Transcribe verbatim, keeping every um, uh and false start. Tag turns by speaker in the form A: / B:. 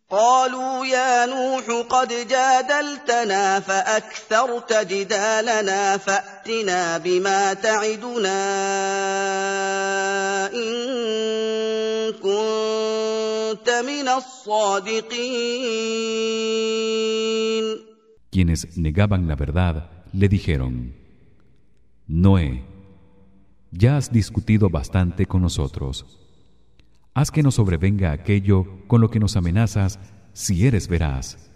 A: قالوا يا نوح قد جادلتنا فأكثرت جدالنا فأتنا بما تعدنا إن كنت من الصادقين.
B: Quienes negaban la verdad le dijeron: Noé, ya has discutido bastante con nosotros. Haz que nos sobrevenga aquello con lo que nos amenazas si eres veraz.